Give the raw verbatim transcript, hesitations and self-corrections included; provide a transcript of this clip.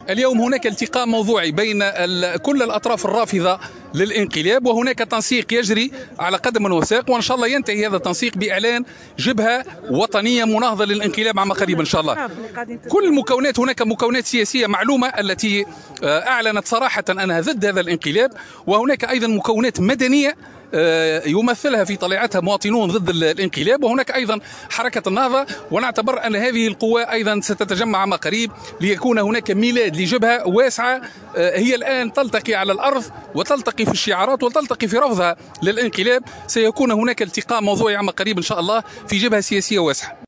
اليوم هناك التقاء موضوعي بين كل الأطراف الرافضة للانقلاب، وهناك تنسيق يجري على قدم وساق، وإن شاء الله ينتهي هذا التنسيق بإعلان جبهة وطنية مناهضة للانقلاب عما قريب إن شاء الله. كل المكونات، هناك مكونات سياسية معلومة التي أعلنت صراحة أنها ضد هذا الانقلاب، وهناك أيضا مكونات مدنية يمثلها في طليعتها مواطنون ضد الانقلاب، وهناك أيضا حركة النهضة. ونعتبر أن هذه القوى أيضا ستتجمع عما قريب ليكون هناك ميلاد لجبهة واسعة هي الآن تلتقي على الأرض وتلتقي في الشعارات وتلتقي في رفضها للانقلاب. سيكون هناك التقاء موضوعي عما قريب إن شاء الله في جبهة سياسية واسعة.